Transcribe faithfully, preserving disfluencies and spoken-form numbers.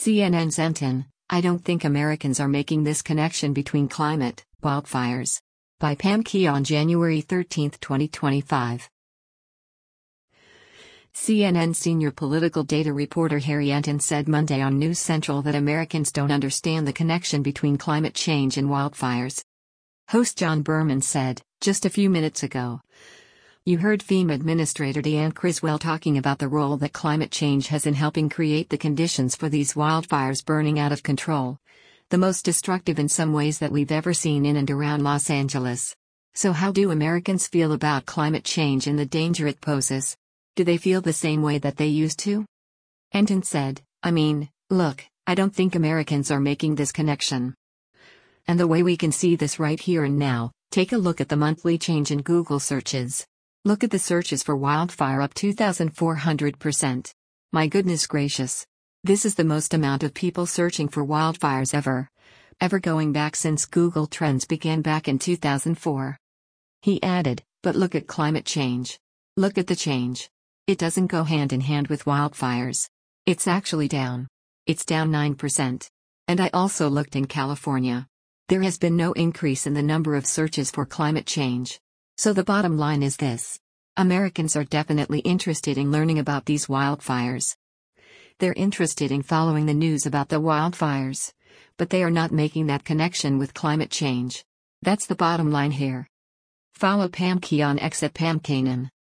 C N N's Enton, I don't think Americans are making this connection between climate, wildfires. By Pam Key on January thirteenth, twenty twenty-five. C N N senior political data reporter Harry Enton said Monday on News Central that Americans don't understand the connection between climate change and wildfires. Host John Berman said, just a few minutes ago, you heard FEMA Administrator Deanne Criswell talking about the role that climate change has in helping create the conditions for these wildfires burning out of control. The most destructive in some ways that we've ever seen in and around Los Angeles. So how do Americans feel about climate change and the danger it poses? Do they feel the same way that they used to? Enton said, I mean, look, I don't think Americans are making this connection. And the way we can see this right here and now, take a look at the monthly change in Google searches. Look at the searches for wildfire up two thousand four hundred percent. My goodness gracious. This is the most amount of people searching for wildfires ever. Ever going back since Google Trends began back in two thousand four. He added, but look at climate change. Look at the change. It doesn't go hand in hand with wildfires. It's actually down. It's down nine percent. And I also looked in California. There has been no increase in the number of searches for climate change. So the bottom line is this. Americans are definitely interested in learning about these wildfires. They're interested in following the news about the wildfires. But they are not making that connection with climate change. That's the bottom line here. Follow Pam Key on X at Pam Kanan.